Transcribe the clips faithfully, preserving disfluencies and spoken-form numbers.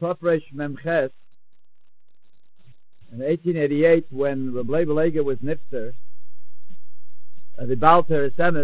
Tofresh Memches, in eighteen eighty-eight, when Reb Leib Leger was nifter, uh, the Baal Teresemis,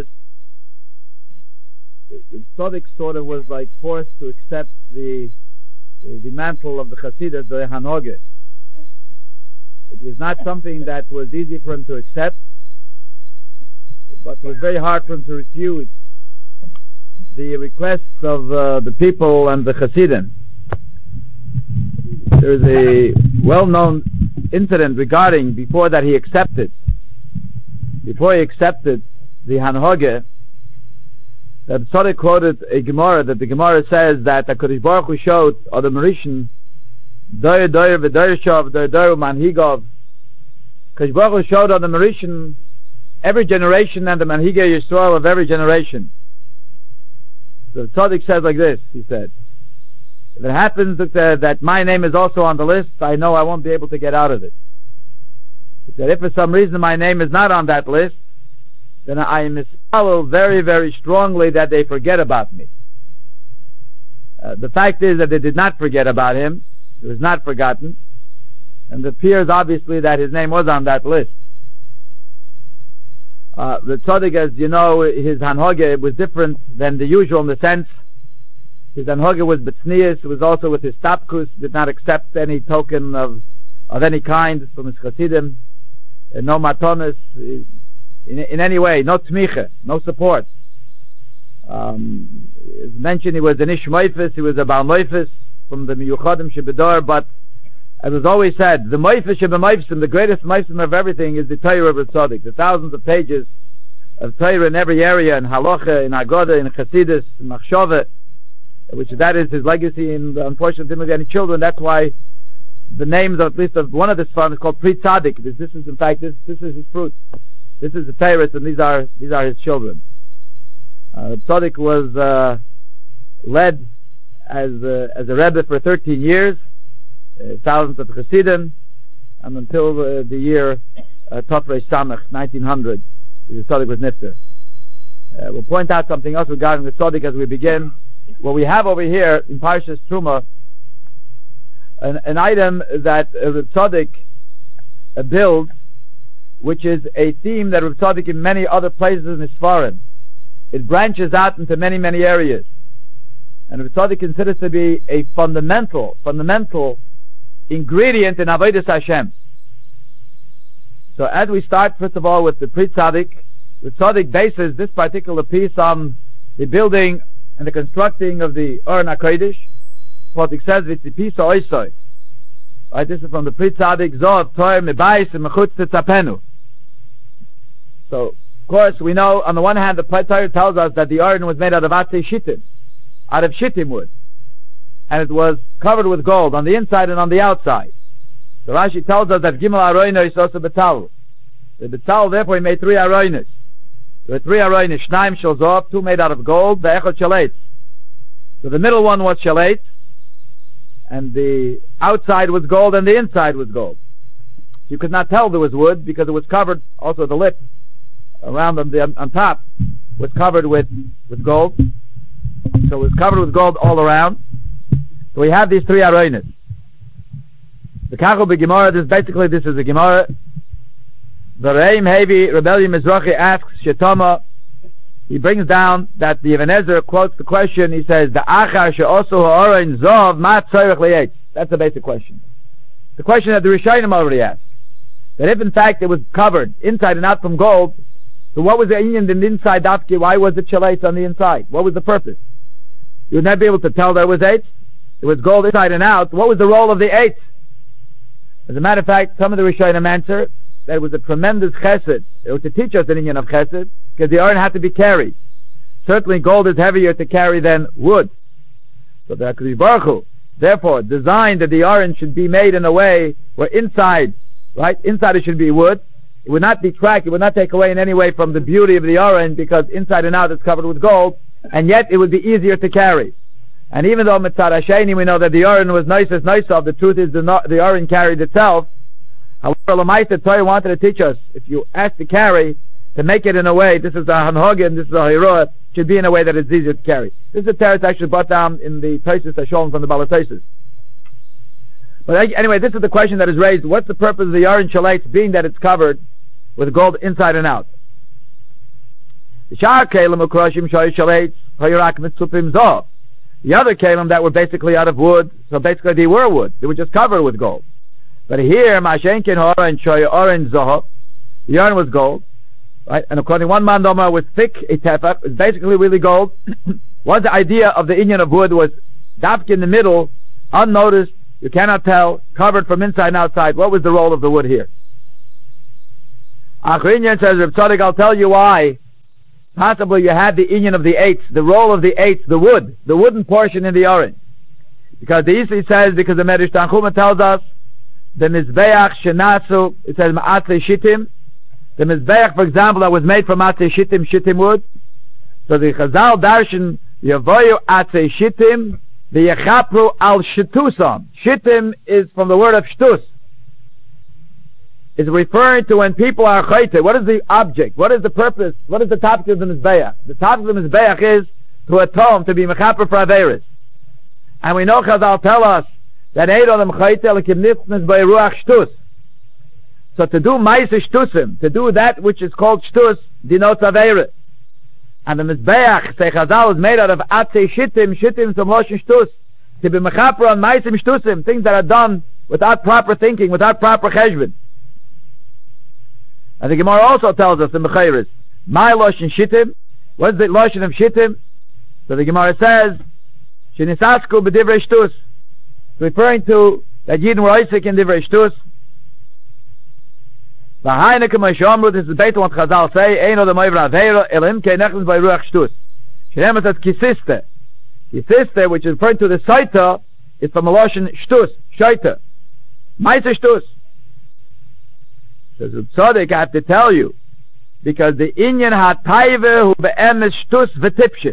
the, the Tzaddik sort of was like forced to accept the the, the mantle of the Chassidus, the Hanoge. It was not something that was easy for him to accept, but it was very hard for him to refuse the requests of uh, the people and the Hasidim. There's a well-known incident regarding before that he accepted, before he accepted the Hanhoge, that Tzaddik quoted a Gemara, that the Gemara says that the HaKadosh Baruch Hu showed or the Mauritian Doyer Doyer V'Doyer Shav Doyer Doyer Manhigov. HaKadosh Baruch Hu showed on the Mauritian every generation and the Manhigei Yisrael of every generation. So the Tzaddik says like this, he said, if it happens that, uh, that my name is also on the list, I know I won't be able to get out of it. He said, if for some reason my name is not on that list, then I misfollow very, very strongly that they forget about me. Uh, the fact is that they did not forget about him. It was not forgotten. And it appears obviously that his name was on that list. Uh, the Tzaddik, as you know, his Hanhoge was different than the usual in the sense his Hanhoge was B'tznius. It was also with his Tapkus, did not accept any token of of any kind from his Chasidim, uh, no matonis, in, in any way, no tmicha, no support. Um, as mentioned, he was an Ish Moifis, he was a Baal Moifis from the Miyuchadim Shebedor, but as was always said, the Moifis Shebemoifsim, the greatest Moifsim of everything is the Torah of the Tzaddik, the thousands of pages of Torah in every area, in Halacha, in Agoda, in Chassidus, in Machshava, which that is his legacy, and unfortunately didn't have any children. That's why the names of at least of one of the Sfarim is called Pri Tzaddik. This, this is in fact this this is his fruit. This is the Torah, and these are these are his children. Uh, Tzaddik was uh, led as uh, as a Rebbe for thirteen years, uh, thousands of Chassidim, and until uh, the year uh, Tofresh Samach nineteen hundred, the Tzaddik was nifter. Uh, we'll point out something else regarding the Tzaddik as we begin. What we have over here in Parshas Truma, an, an item that uh, Reb Tzaddik uh, builds, which is a theme that Reb Tzaddik in many other places in his Sfarim. It branches out into many, many areas. And Reb Tzaddik considers to be a fundamental, fundamental ingredient in Avodas Hashem. So as we start, first of all, with the Pri Tzaddik, Reb Tzaddik bases this particular piece on the building and the constructing of the Aron HaKodesh. What it says, it's the piece of Oisoi. Right, this is from the Pri Tzaddik, Zov, Toy, Mebais, and Mechutz Tetzapenu. So, of course, we know, on the one hand, the Torah tells us that the Aron was made out of Atzei Shittim, out of Shittim wood. And it was covered with gold on the inside and on the outside. So Rashi tells us that Gimel Aroino is also Betal. The Betal, therefore, he made three Aroinos. There were three Aroinos, Shnaim Shel Zov, two made out of gold, the Echot Shalet. So the middle one was Shalet, and the outside was gold, and the inside was gold. You could not tell there was wood, because it was covered, also the lip, around on, the, on top, was covered with, with gold. So it was covered with gold all around. So we have these three Aroinos. The Kachel B'Gemara, this basically, this is a Gemara. The Reim Hevi Rebellion Mizrachi asks Shetama, he brings down that the Ibn Ezra quotes the question, he says, the Achar she'osu ha'orein zov ma tzorech li'etz. That's the basic question. The question that the Rishonim already asked. That if in fact it was covered inside and out from gold, so what was the inyan in the inside dafki? Why was it shalet on the inside? What was the purpose? You would not be able to tell there was eight. It was gold inside and out. What was the role of the eight? As a matter of fact, some of the Rishonim answer that it was a tremendous chesed. It was to teach us an inyan of chesed, because the iron had to be carried. Certainly gold is heavier to carry than wood. So the HaKadosh Baruch Hu, therefore, designed that the iron should be made in a way where inside, right, inside it should be wood. It would not detract, it would not take away in any way from the beauty of the iron, because inside and out it's covered with gold, and yet it would be easier to carry. And even though Mitzad Hasheni, we know that the iron was nice as nice of, the truth is the, the iron carried itself. However, Lamaita Torah wanted to teach us, if you ask to carry, to make it in a way, this is the Hanhogin, this is the Hiroah, should be in a way that it's easier to carry. This is a teretz actually brought down in the Tosfos Hasholem from the Balatoshes. But anyway, this is the question that is raised. What's the purpose of the Aron Shalates, being that it's covered with gold inside and out? The other kalim that were basically out of wood, so basically they were wood. They were just covered with gold. But here, Mashenkin Hora and Shoy Oren Zohar, the Aron was gold. Right? And according to one man Doma was thick, a tefach, it's basically really gold. What the idea of the inyan of wood was dafk in the middle, unnoticed, you cannot tell, covered from inside and outside. What was the role of the wood here? Achrinyan says, Reb Tzadok, I'll tell you why. Possibly you had the inyan of the eights, the role of the eights, the wood, the wooden portion in the Aron. Because the Isi says, because the Medrash Tanchuma tells us, the Mizbeach Shenasu, it says Ma'atzei Shittim. The Mizbeach, for example, that was made from Atzei Shittim, Shittim wood. So the Chazal Darshan, Yavoyu Atzei Shittim, the Yechapru al Shtusam. Shittim is from the word of Shtus. It's referring to when people are chayte. What is the object? What is the purpose? What is the topic of the Mizbeach? The topic of the Mizbeach is to atone, to be Mechaper for Averis. And we know Chazal tell us that Eid Olam Chayte Lekim Nitznes by Ruach Shtus. So to do Maise Shtusim, to do that which is called Shtus, denotes Averis. And the Mizbeach, say Chazal, is made out of Atzei Shittim, Shittim from Loshen Shtus. To be Mechaper on Maisim Shtusim, things that are done without proper thinking, without proper cheshbon. And the Gemara also tells us in Bechayris, my Loshen Shittim, what is the Loshen of Shittim? So the Gemara says, Shenisasku b'divrei Shtus, referring to that Yidden were Isaac in divrei Shtus. V'haina k'may shomru, this is Beitul what Chazal say, Eino the Moivra Aveira, Elim kei nechnes by Ruach Shtus. Shenemet says Kisiste. Kisiste, which is referring to the Saita, is from a Loshen Shtus, Shaita. Maisa Shtus. Says Tzadok, I have to tell you, because the inyan ha-taive hu be'emes shtus v'tipshis.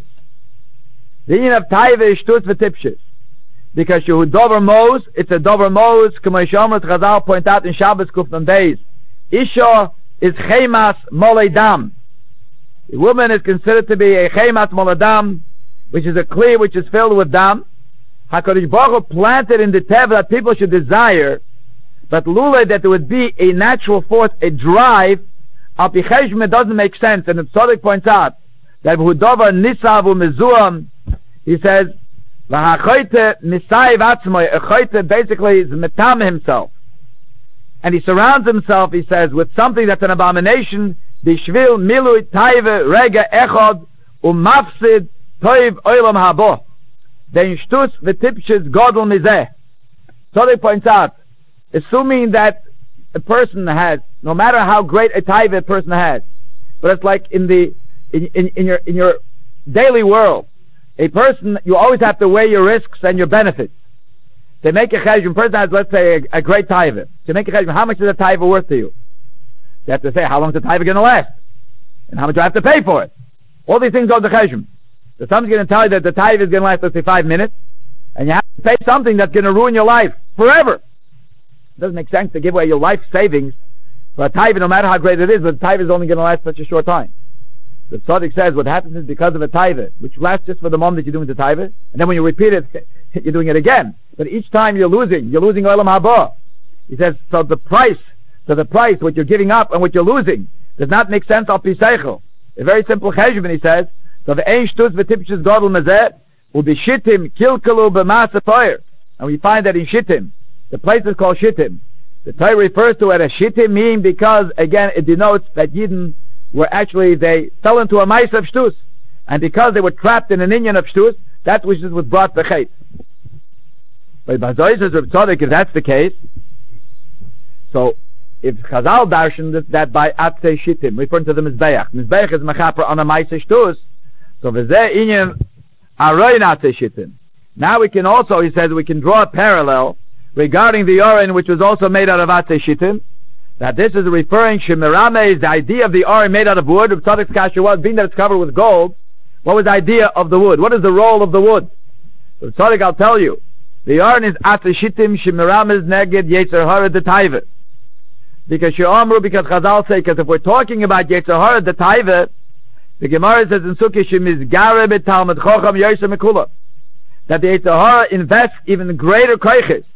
The inyan of taive is shtus v'tipshis. Because shehu dover mos, it's a dover mos, k'may shomrat Chazal point out in Shabbos Kufnan days. Isha is chemas molei dam. The woman is considered to be a chemas molei dam, which is a kli which is filled with dam. HaKadosh Baruch Hu planted in the teva that people should desire, but lule that there would be a natural force, a drive, al pi cheshbon doesn't make sense. And the Tzadok points out that v'hudavar nisav u'mezuam, he says, v'hachoyte nisaiv atzmoy, a choyte basically is metam himself. And he surrounds himself, he says, with something that's an abomination, bishvil milui taive rega echod u'mafsid toiv oilam habo. Den shtus v'tipshis godel mizeh. Tzadok points out, assuming that a person has, no matter how great a taiva a person has, but it's like in the in, in, in your in your daily world, a person, you always have to weigh your risks and your benefits. To make a cheshbon, a person has, let's say, a, a great taiva. To make a cheshbon, how much is a taiva worth to you? You have to say, how long is the taiva going to last? And how much do I have to pay for it? All these things go to cheshbon. So someone's going to tell you that the taiva is going to last, let's say, five minutes, and you have to pay something that's going to ruin your life forever. It doesn't make sense to give away your life savings for a taiva, no matter how great it is, but the taiva is only going to last such a short time. The Tzadok says what happens is because of a taiva, which lasts just for the moment that you're doing the taiva, and then when you repeat it, you're doing it again. But each time you're losing, you're losing olam haba. He says, so the price, so the price, what you're giving up and what you're losing, does not make sense al pi seichel. A very simple cheshbon, he says, so the ein shtus v'tipshis godel mezeh, will be shittim kilkalu b'masa toyer. And we find that in shittim, the place is called Shittim. The Torah refers to it as Shittim, meaning because, again, it denotes that Yidden were actually, they fell into a mice of Shtus. And because they were trapped in an inyan of Shtus, that which was brought B'chet. But Bazoy says, Reb Tzadok, if that's the case, so if Chazal darshan that by Atzei Shittim, referring to the Mizbeach, Mizbeach is Mechaper on a mice of Shtus, so V'zeh inyan Aroin Atzei Shittim. Now we can also, he says, we can draw a parallel regarding the Aron, which was also made out of Atzei Shittim, that this is referring, Shemirame is the idea of the Aron made out of wood. Tzadok's kasha was, being that it's covered with gold, what was the idea of the wood? What is the role of the wood? So Tzadok, I'll tell you, the Aron is Atzei Shittim, Shemirame is neged Yetzer Hara de Taiva. Because She'amru, because Chazal say, because if we're talking about Yetzer Hara de Taiva, the Gemara says in Sukkah, Shemizgare betalmud chocham yoysa mekula, that the Yetzer Hara invests even greater koiches.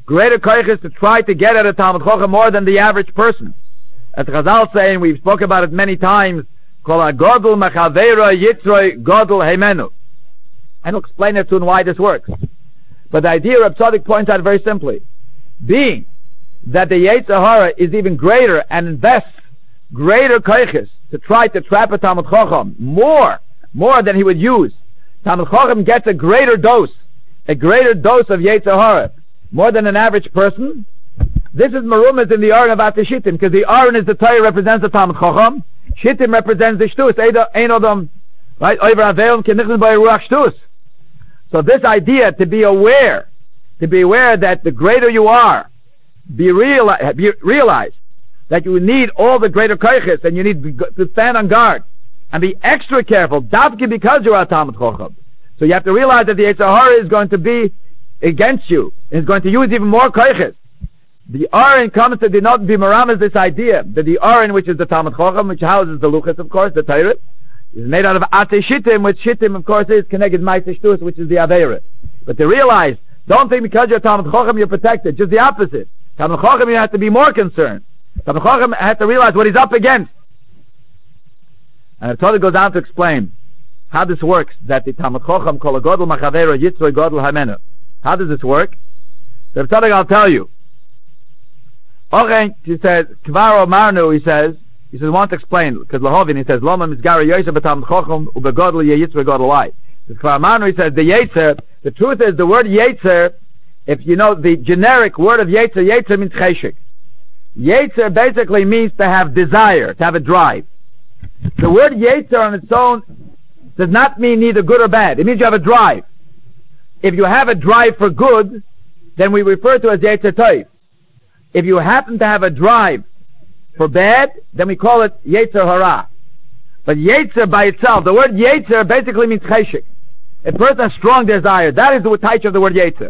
greater koiches to try to get at a Talmud Chacham more than the average person. As Chazal saying, we've spoken about it many times, Kol HaGodel Mechavera Yitzroi Godel Heimenu. And I'll explain it soon why this works. But the idea Reb Tzadok points out very simply, being that the Yetzer Hara is even greater and invests greater koiches to try to trap a Talmud Chacham more, more than he would use. Talmud Chacham gets a greater dose, a greater dose of Yetzer Hara, more than an average person. This is Marumas in the Aron of Ate Shittim, because the Aron is the Torah, represents the Talmud Chacham. Shittim represents the Shtus, Ein Odom, right? Oiver Aveim Kenichnas B'Ei Ruach Shtus. So this idea to be aware, to be aware that the greater you are, be, reali- be realize that you need all the greater koiches, and you need to stand on guard and be extra careful, dafke because you're a Talmud Chacham. So you have to realize that the Yetzer Hara is going to be against you, and is going to use even more koiches. The Aron comes to not be maramas this idea that the Aron, which is the Talmud Chacham, which houses the Luchas, of course, the Torah, is made out of Ate Shittim, which Shittim, of course, is connected Ma'aseh Shtus, which is the Aveira. But to realize, don't think because you're Talmud Chacham you're protected. Just the opposite. Talmud Chacham you have to be more concerned. Talmud Chacham has to realize what he's up against. And the Torah goes on to explain how this works. That the Talmud Chacham Kol HaGodel Mechavera Yitzroi Godel Haimenu. How does this work? The Torah, I'll tell you. Okay, he says, Kvaro Marnu, he says, he says, want to explain, because Lahovin, he says, Loma Mizgara Yosef B'Talmud Chacham Ubegodel Yitzroi Godel Lai. The Kvaro Marnu, he says, the Yetzer, the truth is, the word Yetzer, if you know the generic word of Yetzer, Yetzer means Cheshik. Yetzer basically means to have desire, to have a drive. The word Yetzer on its own does not mean neither good or bad. It means you have a drive. If you have a drive for good, then we refer to it as Yetzer Tov. If you happen to have a drive for bad, then we call it Yetzer Hara. But Yetzer by itself, the word Yetzer basically means Cheshik. A person has strong desire. That is the type of the word Yetzer.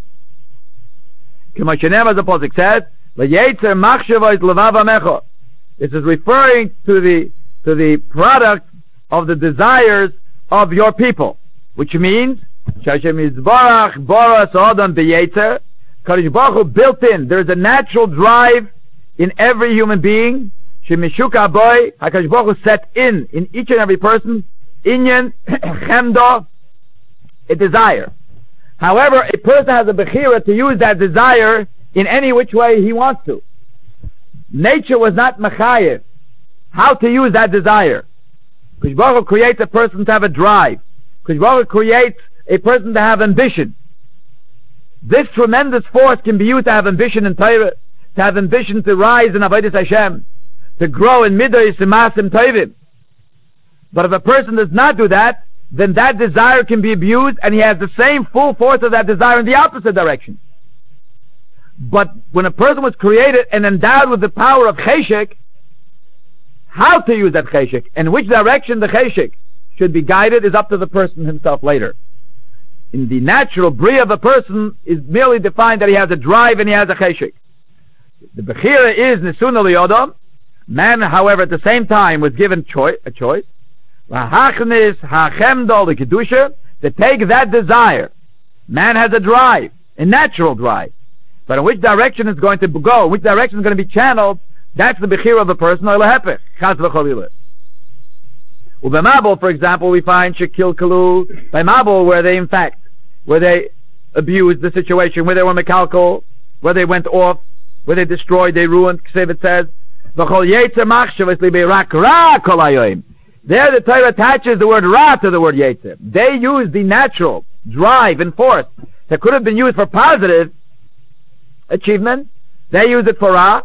As the Pasuk says, Yetzer Machshava is Levav Amecho. This is referring to the to the product of the desires of your people, which means Shashem Yizbarach Boras Adam B'Yetzer. Kadosh Baruch Hu built in. There is a natural drive in every human being. Shemishuka boy, Hakadosh Baruch Hu set in in each and every person, inyan chemdo, a desire. However, a person has a bechira to use that desire in any which way he wants to. Nature was not mechayev how to use that desire. Kadosh Baruch Hu creates a person to have a drive. Kadosh Baruch Hu creates a person to have ambition. This tremendous force can be used to have ambition in Torah, to have ambition to rise in Avodas Hashem, to grow in Midos and Masim Tovim. But if a person does not do that, then that desire can be abused, and he has the same full force of that desire in the opposite direction. But when a person was created and endowed with the power of Cheshik, how to use that Cheshik, and which direction the Cheshik should be guided is up to the person himself later. In the natural bria of a person is merely defined that he has a drive and he has a cheshik. The bechira is nesuna liyodom. Man, however, at the same time was given choi- a choice. Lahachnis hachemdo l'kedusha, to take that desire. Man has a drive, a natural drive. But in which direction it's going to go, which direction is going to be channeled, that's the bechira of the person. Chas v'cholila. By Mabul, for example, we find shekil kalu by Mabul, where they in fact where they abused the situation, where they were mekalkal, where they went off, where they destroyed, they ruined. It says, there the Torah attaches the word ra to the word yetzer. They use the natural drive and force that could have been used for positive achievement. They use it for ra.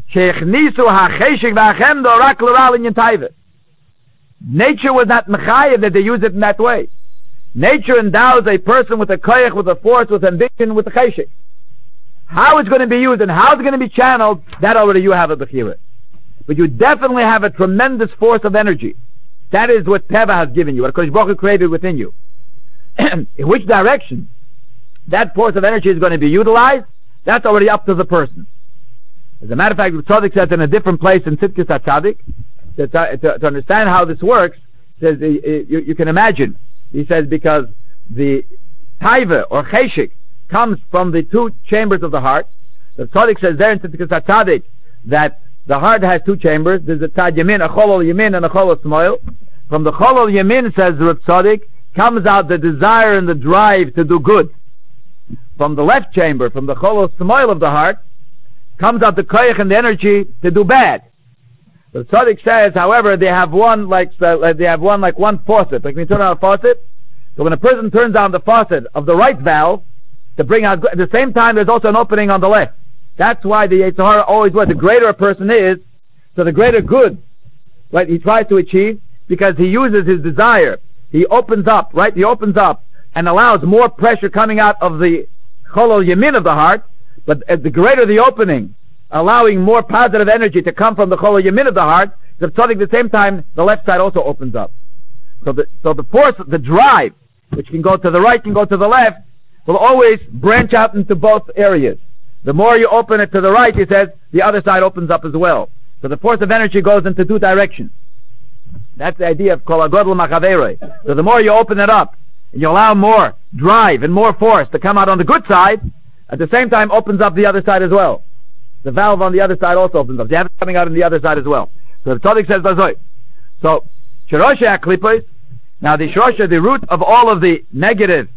Nature was not mechayev that they use it in that way. Nature endows a person with a koyach, with a force, with ambition, with a cheshik. How it's going to be used and how it's going to be channeled, that already you have a bechira. But you definitely have a tremendous force of energy. That is what Teva has given you, what Kodesh Baruch Hu created within you. In which direction that force of energy is going to be utilized, that's already up to the person. As a matter of fact, the Tzaddik says in a different place in Tzidkis HaTzadik, to, to, to understand how this works, says uh, you, you can imagine. He says because the taiva or cheshik comes from the two chambers of the heart. The tzaddik says there in Tzidkas HaTzadik that the heart has two chambers. There's a tzad yamin, a cholol yamin, and a cholol smoil. From the cholol yamin, says the tzaddik, comes out the desire and the drive to do good. From the left chamber, from the cholol smoil of the heart, comes out the koyach and the energy to do bad. The tzaddik says, however, they have one like uh, they have one like one faucet. Like when you turn on a faucet, so when a person turns on the faucet of the right valve to bring out, at the same time, there's also an opening on the left. That's why the Yetzer Hara always was. The greater a person is, so the greater good, right, he tries to achieve, because he uses his desire. He opens up, right? He opens up and allows more pressure coming out of the cholol yamin of the heart. But the greater the opening, allowing more positive energy to come from the cholol yamin of the heart, the tzaddik at the same time, the left side also opens up. So the so the force, the drive, which can go to the right, can go to the left, will always branch out into both areas. The more you open it to the right, he says, the other side opens up as well. So the force of energy goes into two directions. That's the idea of kol hagodol machaveroi. So the more you open it up, and you allow more drive and more force to come out on the good side, at the same time opens up the other side as well. The valve on the other side also opens up. You have it coming out on the other side as well. So the tzaddik says, so, shorosha haklipos, now the shorosha, the root of all of the negative,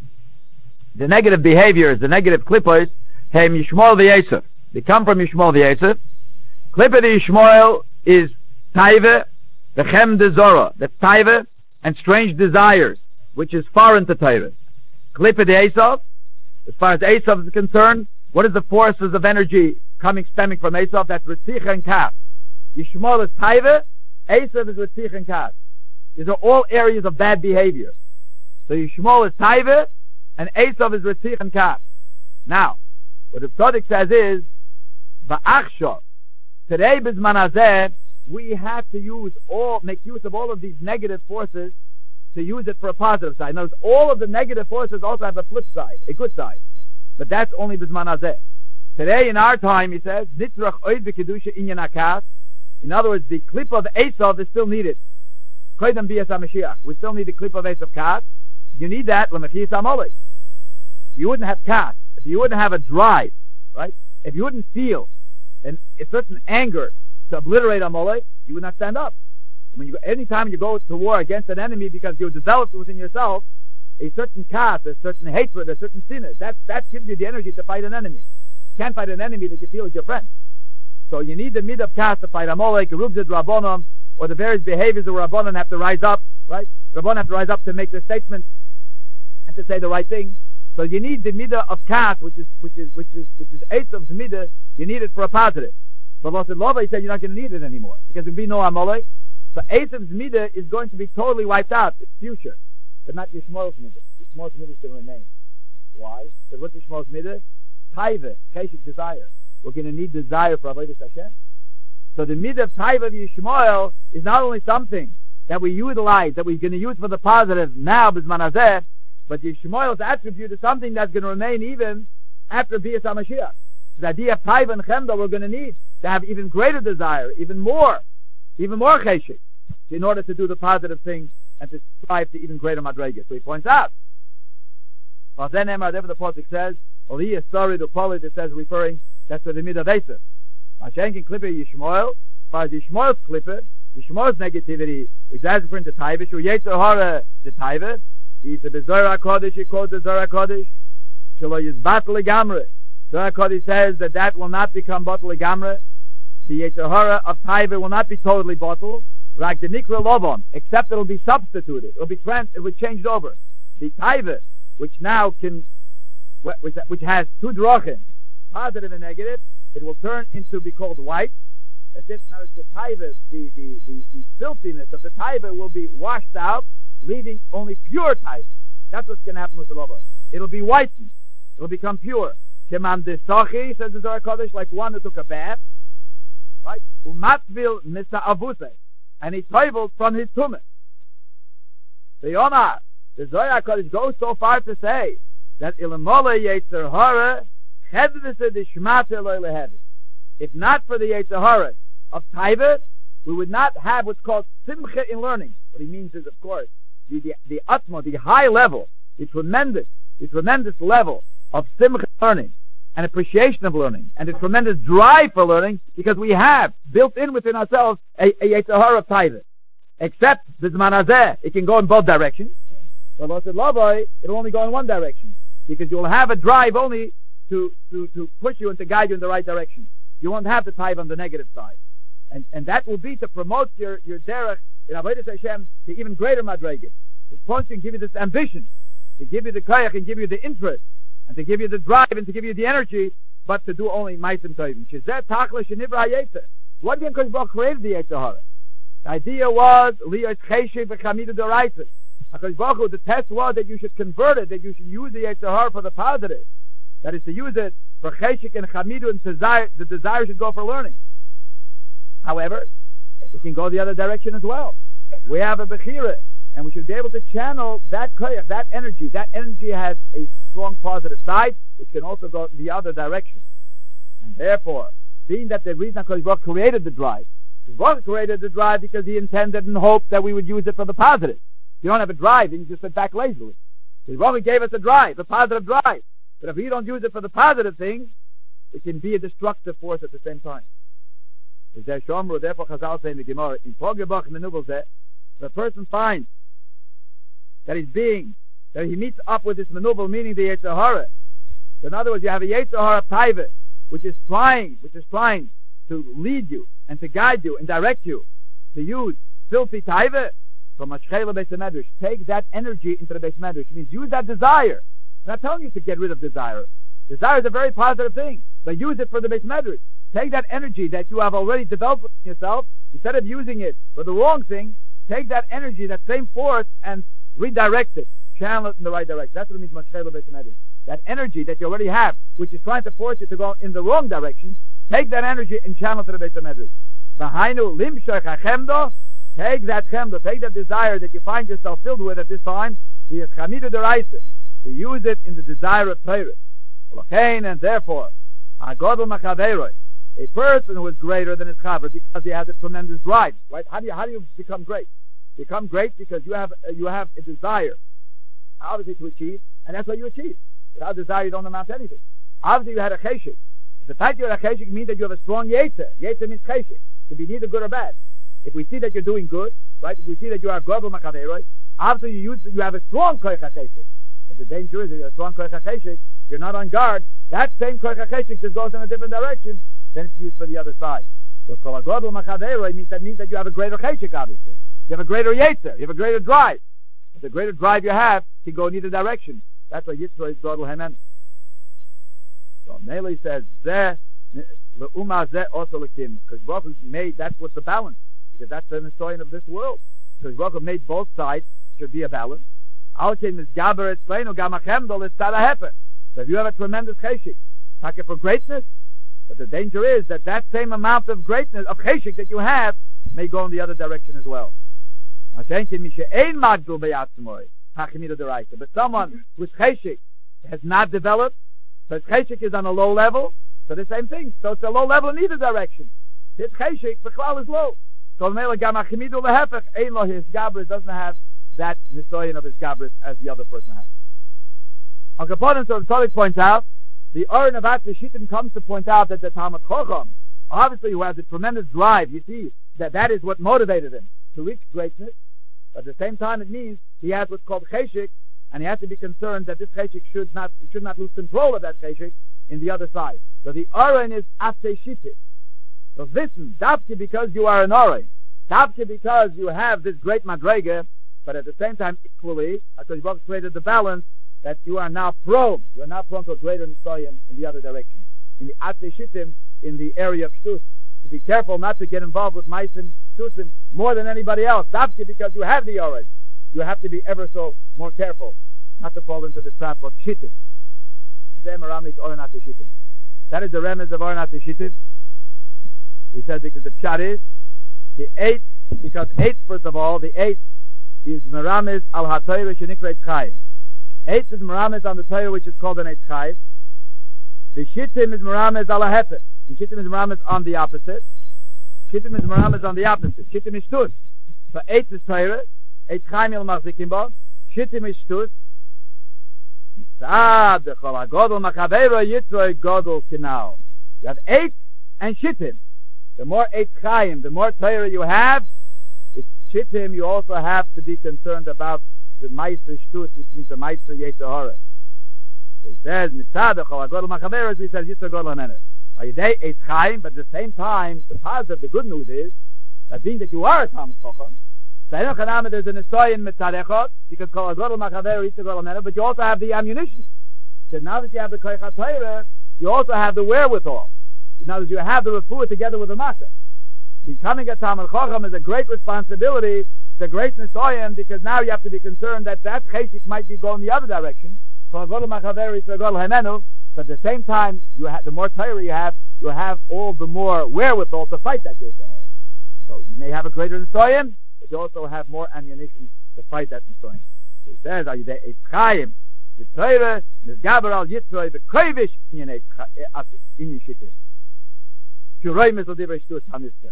the negative behaviors, the negative klipos, hey, Yishmael v'Yosef. They come from Yishmael v'Yosef. Klippa the Yishmael is taiva, the chem de zora, that's taiva and strange desires, which is foreign to taiva. Klippa the Esav, as far as Esav is concerned, what is the forces of energy coming, stemming from Esav? That's Ritzich and Kaf. Yishmael is taiva, Esav is Ritzich and Kaf. These are all areas of bad behavior. So Yishmael is taiva, and Esav is Ritzich and Kaf. Now, what the tzaddik says is, va'achshav, today b'zman hazeh, we have to use all, make use of all of these negative forces to use it for a positive side. Notice, all of the negative forces also have a flip side, a good side. But that's only b'zman hazeh. Today, in our time, he says, nitzrach oid v'kedusha inyan hakas. In other words, the clip of Esav is still needed. Koydem b'yas HaMashiach. We still need the clip of Esav kas. You need that, l'mechiyas HaMolech. You wouldn't have kas. If you wouldn't have a drive, right? If you wouldn't feel an, a certain anger to obliterate Amalek, you would not stand up. When you, anytime you go to war against an enemy because you developed within yourself a certain kas, a certain hatred, a certain sin, that that gives you the energy to fight an enemy. You can't fight an enemy that you feel is your friend. So you need the mid of kas to fight Amalek, Rubzid Rabbanon, or the various behaviors of Rabbanon have to rise up, right? Rabbanon have to rise up to make the statement and to say the right thing. So you need the midah of kas, which is which is which is which is Esav's midah. You need it for a positive. But Losed Lova, he said you're not going to need it anymore because there'll be no Amalek. So Esav's midah is going to be totally wiped out. It's future, but not Yishmael's midah. Yishmael's midah is going to remain. Why? Because what's Yishmael's midah? Taiva, Keshik, desire. We're going to need desire for Avodas Hashem. So the midah of Taiva of Yishmael is not only something that we utilize, that we're going to use for the positive now, b'zman hazeh, but Yishmael's attribute is something that's going to remain even after B'yas HaMashiach. The idea of Taiva and Chemda we're going to need to have even greater desire, even more, even more cheshik, in order to do the positive thing and to strive to even greater madregas. So he points out, whatever the Pasuk says, or he is sorry, the Polit it says referring, that's to the midah of Esav. Mashenkin Klipper Yishmael, as far as Yishmael's Klipper, Yishmael's negativity, which is referring to Taiva, Shu Yetzer Hara the Taiva, he's a Zohar HaKodesh, he quotes the Zohar HaKodesh, Shelo Yizbat Legamre. Zohar HaKodesh says that that will not become Batal Legamre. The Yetzer Hara of Taiva will not be totally bottled. Rak the Nikra Lovon, except it will be substituted, it will be trans, it will be changed over. The Taiva, which now can, which, which has two drachim, positive and negative, it will turn into be called white. As if now the Taiva, the, the, the, the filthiness of the Taiva will be washed out, leaving only pure Taiva. That's what's going to happen with the Lova. It'll be whitened. It'll become pure. Keman desachi, says the Zohar HaKodesh, like one that took a bath, right? Umatvil misa avuse, and he toiveled from his tumah. The Yomar, the Zohar HaKodesh goes so far to say that ilamola Yetzer Hara chedvise dishmate lo lehevi. If not for the Yetzer Hara of Taiva, we would not have what's called simcha in learning. What he means is, of course, the the, the utmo, the high level, the tremendous, the tremendous level of simcha learning and appreciation of learning and a tremendous drive for learning, because we have built in within ourselves a, a Yetzer Hara of Taiva. Except the Zman Hazeh, it can go in both directions. But Lo Said Lavoi, it'll only go in one direction, because you'll have a drive only to, to, to push you and to guide you in the right direction. You won't have the Taiva on the negative side. And and that will be to promote your, your derech in Avodas Hashem to even greater madregas. To point and give you this ambition, to give you the koyach and give you the interest, and to give you the drive and to give you the energy, but to do only ma'asim tovim. Shezeh tachlis shenivra hayetzer. What again Kodesh Baruch created the Yetzer Hara? The idea was liyos cheshek v'chamidu d'oraisa. Kodesh Baruch Hu, the test was that you should convert it, that you should use the Yetzer Hara for the positive. That is to use it for cheshek and chamidu, and desire, the desire should go for learning. However, it can go the other direction as well. We have a bechira, and we should be able to channel that koyach, that energy. That energy has a strong positive side, which can also go the other direction. And therefore, being that the reason HaKadosh Baruch Hu created the drive, HaKadosh Baruch Hu created the drive because He intended and hoped that we would use it for the positive. If you don't have a drive, then you just sit back lazily. HaKadosh Baruch Hu gave us a drive, a positive drive. But if we don't use it for the positive things, it can be a destructive force at the same time. Therefore, Chazal say in the Gemara, in Pogebach Menubelzeh, if a person finds that he's being, that he meets up with this Menubel, meaning the Yetzer Hara. So in other words, you have a Yetzer Hara Taiva, which is trying, which is trying to lead you and to guide you and direct you to use filthy Taiva from Mashchela Beis Medrash. Take that energy into the Beis Medrash. It means use that desire. I'm not telling you to get rid of desire. Desire is a very positive thing, but use it for the Beis Medrash. Take that energy that you have already developed within yourself, instead of using it for the wrong thing, take that energy, that same force, and redirect it, channel it in the right direction. That's what it means, Mashchela Beis Medrash. That energy that you already have, which is trying to force you to go in the wrong direction, take that energy and channel it to the Beis Medrash. V'hainu limshoch hachemdo, take that chemdo, take that desire that you find yourself filled with at this time, the chamidu d'oraisa, to use it in the desire of Torah. And therefore, agodol machaveroi, a person who is greater than his chaver because he has a tremendous drive. Right? How do you how do you become great? Become great because you have uh, you have a desire, obviously, to achieve, and that's what you achieve. Without desire, you don't amount to anything. Obviously, you had a cheshik. The fact you had a cheshik means that you have a strong yetzer. Yetzer means cheshik, to be neither good or bad. If we see that you're doing good, right? If we see that you are godel makaveroi, obviously you use you have a strong koyach cheshik. But the danger is, if you have a strong koyach cheshik, you're not on guard. That same koyach cheshik just goes in a different direction. Then it's used for the other side. So kol hagodol makaveroi means that means that you have a greater cheshik, obviously. You have a greater yetzer. You have a greater drive. But the greater drive you have can go in either direction. That's why Yitzro is godel hemen. So Mele says zeh leuma zeh also lekim, because Baruch Hu made, that's what's the balance, because that's the historian of this world. Because Baruch Hu made both sides should be a balance. Alkim is gaber etzleinu gamachemdol is tzadahefer. So if you have a tremendous cheshik, take it for greatness. But the danger is that that same amount of greatness, of cheshik that you have, may go in the other direction as well. But someone whose cheshik has not developed, so his cheshik is on a low level, so the same thing. So it's a low level in either direction. His cheshik, b'chlal, is low. So his gabris doesn't have that nisoyin of his gabris as the other person has. On Kaponim, so the Tzaddik points out, the Oren of Atzli Shittim comes to point out that the Talmud Chacham, obviously who has a tremendous drive, you see, that that is what motivated him to reach greatness. But at the same time, it means he has what's called cheshik, and he has to be concerned that this cheshik should not should not lose control of that cheshik in the other side. So the Oren is Atzli Shittim. So listen, Davke because you are an Oren, Davke because you have this great madrega, but at the same time, equally, because Baruch created the balance, that you are now prone, you are now prone to a greater nisoyin in the other direction. In the Atzli Shittim, in the area of Shtus, to be careful not to get involved with Maisim, Shtusim, more than anybody else. Davke because you have the Oren. You have to be ever so more careful not to fall into the trap of Shittim. That is the remez of Oren Atzli Shittim. He said because the pshat is, the eight, because eight, first of all, the eight is Meramis al HaTorah shenikra Eitz Chaim. Eight is Meramis on the Torah which is called an Eitz Chaim. The Shittim is Meramis al HaHefer. And Shittim is Meramis on the opposite. Shittim is Meramis on the opposite. Shittim is Shtus. So eight is Torah. Eitz Chaim il Machzikim Bo. Shittim is Shtus. Mitzad Chol HaGodol Machavero Yitzroi Godol Kinal. You have eight and Shittim. The more eight Chaim, the more Torah you have, it's Shittim, you also have to be concerned about the Meiser Shtut, which means the Meiser Yetzer Hara. So he says, Mitzad Chol HaGodol Machavero, as we said, Yitzroi Godol HaMenech. Are you there? Eight Chaim, but at the same time, the positive, the good news is, that being that you are a Talmud Chacham, there's an Nisayin Mitzadechot, because Kol HaGodol Machavero Yitzroi Godol HaMenech, but you also have the ammunition. So now that you have the Koich HaTorah, you also have the wherewithal. In other words, you have the refuah together with the makkah. Becoming a Talmud Chacham is a great responsibility. It's a great Nisayin, because now you have to be concerned that that Cheshik might be going the other direction. Kol HaGodol Machavero Yitzroi Godol HaMenech. But at the same time, you have, the more Torah you have, you have all the more wherewithal to fight that Yetzer Hara. So you may have a greater Nisayin, but you also have more ammunition to fight that Nisayin. So he says, are you there? Eitz Chaim, the Torah, Nizgaber al Yitzroi, the Kovish, in Yeshittim. Shuroi Misl Divrei Shtus HaNizker.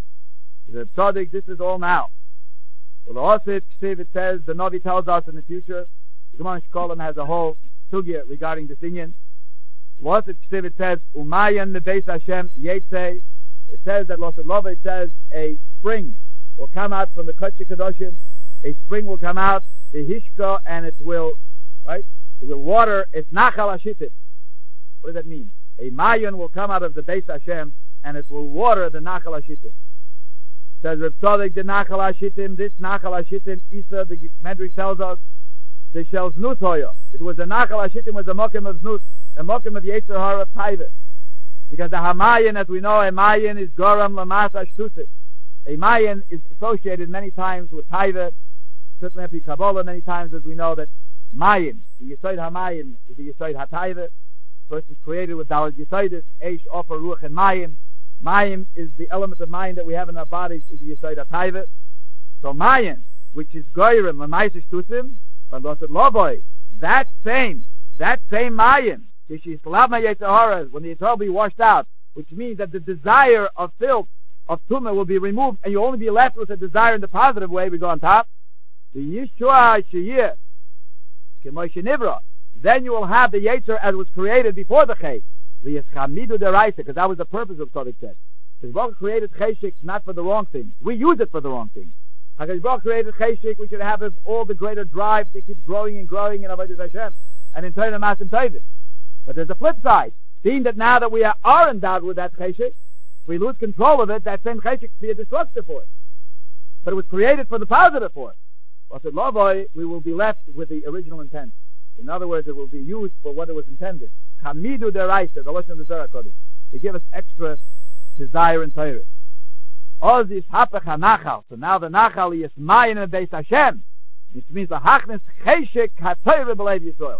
The Tzaddik, this is all now. Well, also it says, the Novi tells us in the future, the Gemara Shkolim has a whole sugya regarding this inyan. What it says, Umayan Nebeis Hashem Yetzei. It says that Losad Lova, it says a spring will come out from the Kodesh Kadoshim. A spring will come out, the Hishka, and it will, right? It will water its Nachal Hashittim. What does that mean? A Mayan will come out of the Beis Hashem, and it will water the Nachal Hashittim. Says Reb Tzaddik, the Nachal Hashittim, this Nachal Hashittim, Isa, the Medrash tells us, the Shel Znut Hoya. It was the Nachal Hashittim was a Mokim of Znut. A mokim of Yetzer Hara of Taiva. Because the Hamayan, as we know, a Mayan is Goram Lamasa Shtusik. A Mayan is associated many times with Taiva, certainly in Kabbalah, many times as we know that Mayan, the Yesod Hamayan, is the Yesod HaTaiva. First is created with Dalad Yesodis, Eish, Ofer, Ruach, and Mayim. Mayim is the element of Mayim that we have in our bodies, is the Yesod HaTaiva. So Mayan, which is Goram Lamasa Shtusim, but Losad Lovoy, that same, that same Mayan, when the Yetzer Hara will be washed out, which means that the desire of filth, of tumah, will be removed, and you'll only be left with a desire in the positive way. We go on top. The Yeshua Sheyir, K'moshe Nivra. Then you will have the Yetzer as was created before the Chay. The Yischamidu Deraisa, because that was the purpose of what it said. Because God created Cheshik not for the wrong thing. We use it for the wrong thing. Because God created Cheshik, we should have all the greater drive to keep growing and growing in Avodas Hashem and in Torah Masim Tovim. But there's a flip side. Being that now that we are, are endowed with that cheshik, we lose control of it, that same cheshik can be a destructive force. But it was created for the positive force. But at Lovoi, we will be left with the original intent. In other words, it will be used for what it was intended. Chamidu deraisa, the lesson of the Zohar Kodesh, to give us extra desire and Torah. Oz is hapech hanachal. So now the nachal is mayin and beis Hashem, which means the hachnes cheshik ha-Torah b'leiv Yisrael.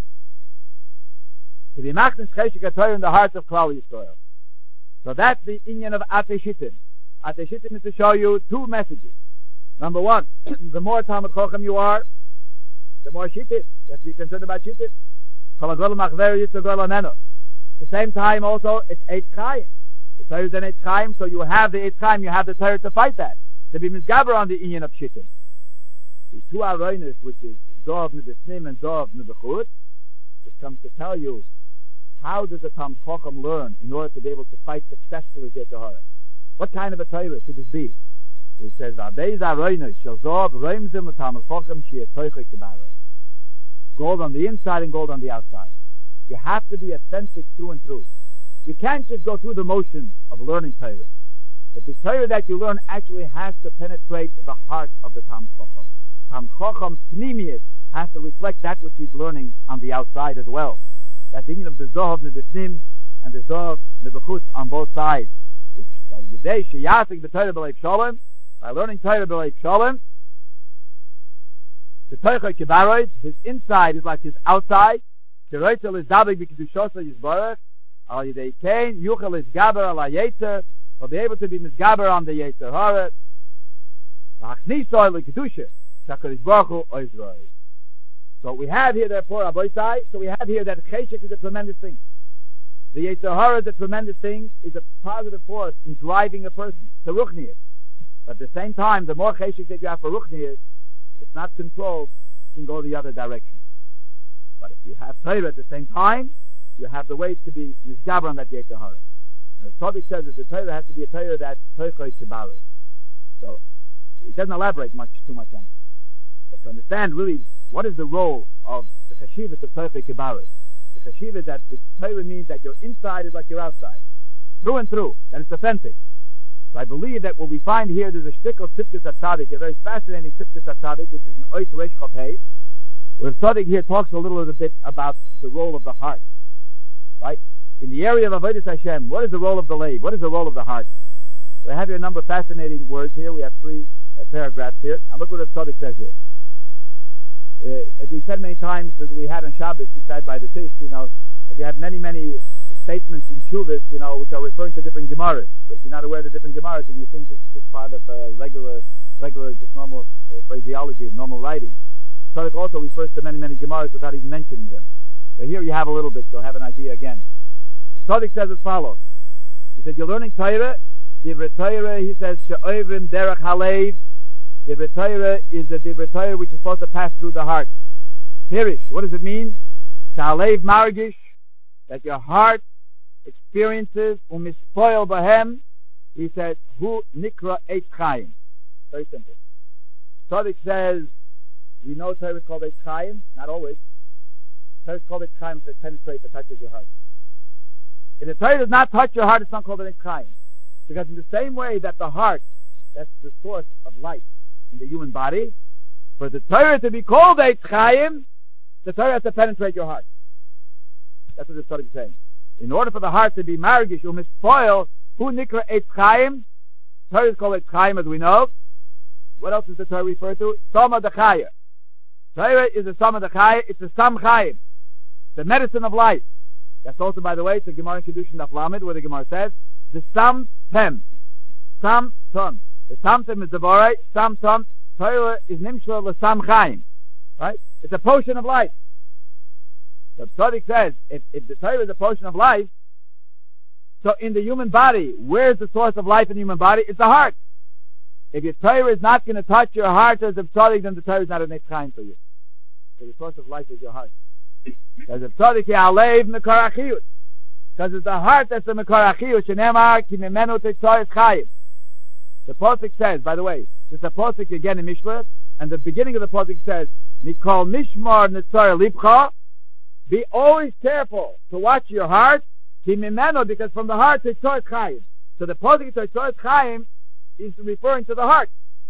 To be machnes cheshik ha-Torah in the hearts of Klal Yisrael. So that's the inyan of Atei Shittim. Atei Shittim is to show you two messages. Number one, the more Talmud Chacham you are, the more Shittim. You have to be concerned about Shittim. Kol HaGodol Machavero Yitzroi Godol HaMenech. At the same time also, it's Eitz Chaim. The Torah is an Eitz Chaim, so you have the Eitz Chaim, you have the Torah to fight that. To be misgaber on the inyan of Shittim. The two Aronis, which is Zohav Nidesnim and Zohav Nidechut, which comes to tell you, how does a Talmud Chacham learn in order to be able to fight successfully Yetzer Hara? What kind of a Torah should this be? It says, gold on the inside and gold on the outside. You have to be authentic through and through. You can't just go through the motions of learning Torah. But the Torah that you learn actually has to penetrate the heart of the Talmud Chacham. Talmud Chacham's pnimius has to reflect that which he's learning on the outside as well. That's the meaning of the Zohav Nidesnim and the Zohav Nidechut on both sides. By learning Torah b'leiv Shalom, the Torah Kibaroid, his inside is like his outside. The Reitel is Dabig b'Kedushosa Yisbarach. Al Yidei Kain Yuchel is Gaber al Yetzer. Will be able to be misgaber on the Yetzer Hara. V'achnisoy l'Kedusha. Shakadosh Baruch Hu Oizroi. So we have here, therefore, Aboisai, so we have here that Cheshik is a tremendous thing. The Yetzer Hara is a tremendous thing, is a positive force in driving a person to Ruchniyah. But at the same time, the more Cheshik that you have for Ruchniyah, if it's not controlled, it can go the other direction. But if you have Torah at the same time, you have the way to be Nizgaber on that Yetzer Hara. And the Tzaddik says that the Torah has to be a Torah that's Toichoi Kibaru. So, it doesn't elaborate much, too much on it. But to understand really what is the role of the Cheshivah of Toichoi Kibaru, the Cheshivah that the Torah means that your inside is like your outside. Through and through. That it's authentic. So I believe that what we find here, there's a shtick of Tzidkus HaTzadik, a very fascinating Tzidkus HaTzadik, which is an Ois Reish Chaf Hei, where Tzaddik here talks a little bit about the role of the heart. Right? In the area of Avodas Hashem, what is the role of the Leib? What is the role of the heart? So I have here a number of fascinating words here. We have three uh, paragraphs here. Now look what the Tzaddik says here. Uh, as we said many times, as we had on Shabbos, we said by the Tish, you know, as you have many, many statements in Chuvas, you know, which are referring to different Gemaras. So if you're not aware of the different Gemaras, and you think this is just part of uh, regular, regular, just normal uh, phraseology, normal writing. Tzaddik also refers to many, many Gemaras without even mentioning them. So here you have a little bit, so have an idea again. Tzaddik says as follows. He said, you're learning Torah. Divrei Torah, he says, She'oivim derech halev. Divrei Torah is a Divrei Torah which is supposed to pass through the heart. Pirish, what does it mean? She'alev margish, that your heart experiences, umispoil bahem. He said, Hu nikra eitz chayim. Very simple. Tzaddik says, we know Torah is called eitz chayim, not always. Torah is called eitz chayim because it penetrates, it touches your heart. If the Torah does not touch your heart, it's not called an eitz chayim. Because in the same way that the heart, that's the source of life in the human body, for the Torah to be called eitz chayim, the Torah has to penetrate your heart. That's what the Tzaddik is saying. In order for the heart to be margish, or mispoil, who nikra eitz chayim, Torah is called eitz chayim as we know. What else is the Torah referred to? Sama dechaya. Torah is a sama dechaya, it's a sam chayim, the medicine of life. That's also, by the way, it's a Gemara in Kedushin Daf Lamed, where the Gemara says, the sam tem, sam tom. The sam tem is the Vorei, sam tom. Torah is nimshla l'sam chayim. Right? It's a potion of life. The Tzaddik says, if, if the Torah is a potion of life, so in the human body, where's the source of life in the human body? It's the heart. If your Torah is not going to touch your heart as a Tzaddik, then the Torah is not a netzchaim for you. So the source of life is your heart. Because if Tzaddik ya'alev mekar achiyut, because it's the heart that's the mekar achiyut, shenemar ki mimenu tetzor chayim. The Pasuk says, by the way, there's a Pasuk again in Mishler, and the beginning of the Pasuk says, Mikol mishmar netzor libcha. Be always careful to watch your heart, because from the heart to Tzor Chaim. So the positive Tzor Chaim is referring to the heart.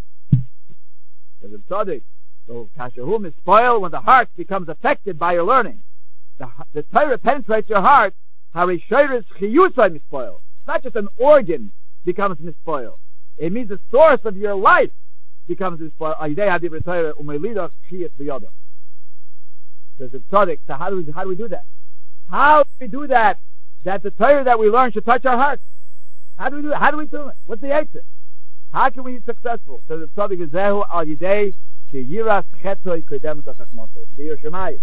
Because the tzaddik, so kashahum is spoiled when the heart becomes affected by your learning. The, the Torah penetrates your heart. Harishoyres chiyusay mispoil. It's not just an organ becomes mispoiled. It means the source of your life becomes mispoiled. Ayidei hadivrei Torah umeilidach chiyas b'yodah. There's a tzaddik. So how do we how do we do that? How do we do that? That the Torah that we learn should touch our heart. How do we do it? How do we do it? What's the answer? How can we be successful? So the tzaddik is zehu al yidei sheyiras chetoy kodemet achachmoto. The Yerushalayim.